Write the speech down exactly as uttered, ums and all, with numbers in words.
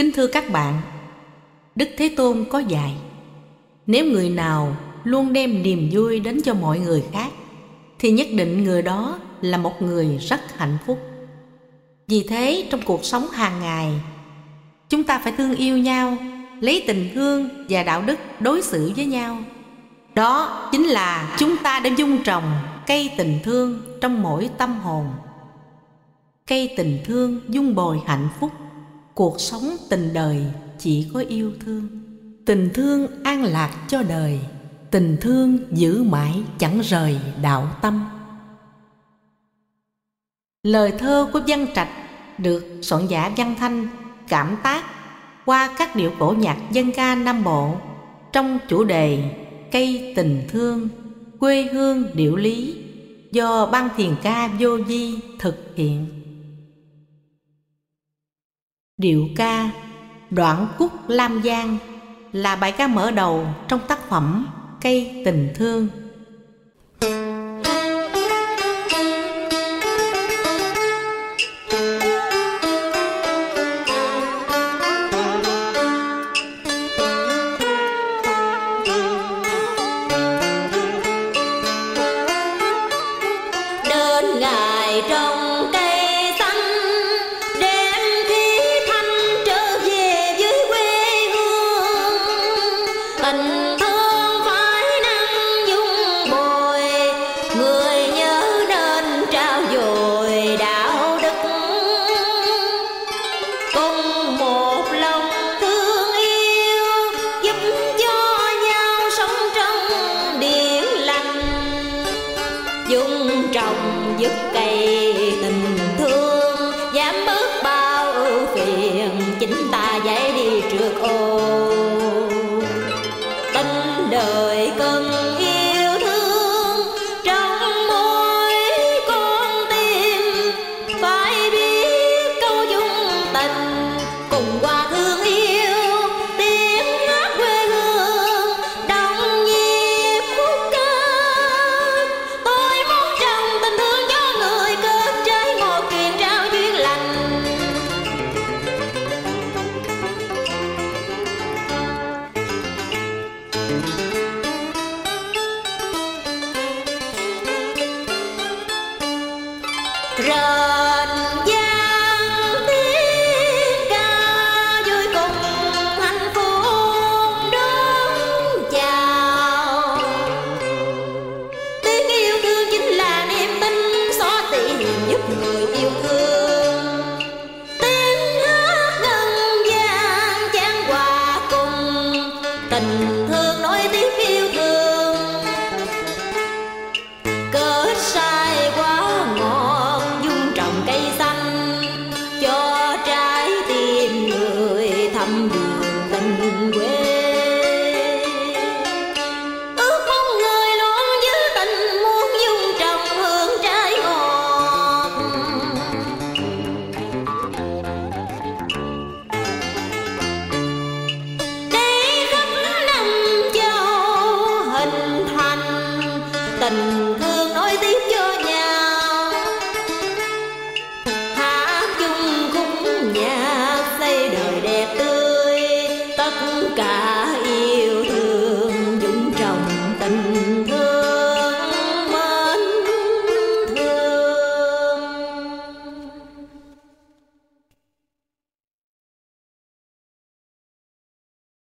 Kính thưa các bạn, Đức Thế Tôn có dạy, nếu người nào luôn đem niềm vui đến cho mọi người khác thì nhất định người đó là một người rất hạnh phúc. Vì thế trong cuộc sống hàng ngày, chúng ta phải thương yêu nhau, lấy tình thương và đạo đức đối xử với nhau. Đó chính là chúng ta đã dung trồng cây tình thương trong mỗi tâm hồn. Cây tình thương dung bồi hạnh phúc. Cuộc sống tình đời chỉ có yêu thương. Tình thương an lạc cho đời, tình thương giữ mãi chẳng rời đạo tâm. Lời thơ của Văn Trạch được soạn giả Văn Thanh cảm tác qua các điệu cổ nhạc dân ca Nam Bộ trong chủ đề Cây tình thương, quê hương điệu lý, do Ban Thiền ca Vô Vi thực hiện. Điệu ca Đoạn Khúc Lam Giang là bài ca mở đầu trong tác phẩm Cây tình thương. Dung trồng giúp cây tình thương, giảm bớt bao ưu phiền, chính ta dễ đi trước ô. Tình đời cần yêu thương trong mỗi con tim, phải biết câu dung tình cùng qua thương yêu. Tiếng hát quê hương đồng nhịp khúc ca, tôi muốn trồng tình thương cho người, kết trái một truyền trao duyên lành. Rền vang tiếng ca vui cùng hạnh phúc đón chào. Tiếng yêu thương chính là niềm tin xóa tìm giúp người yêu thương. Tiếng hát ngân vang chan hòa cùng, tình thương nối tiếp yêu thương. Kết sai quá ngọt dung trồng cây xanh, cho trái tim người thăm đường tình quê. Ước mong người luôn giữ tình, muốn dung trồng hương trái ngọt. Để khắp năm châu hình thành, tình thương nối tiếp cho nhau. Hát chung khúc nhạc xây đời đẹp tươi, tất cả